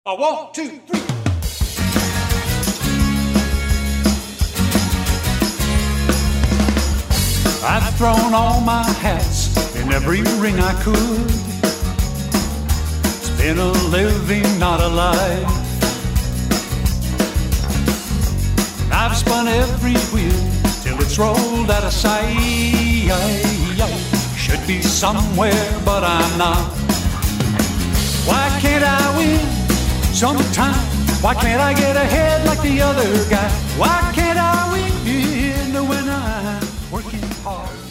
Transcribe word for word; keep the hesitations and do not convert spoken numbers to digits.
A one, two, three. I've thrown all my hats in every ring I could. It's been a living, not a life. I've spun every wheel till it's rolled out of sight. Should be somewhere, but I'm not. Why can't I win sometime? Why can't I get ahead like the other guy? Why can't I win when I'm working hard?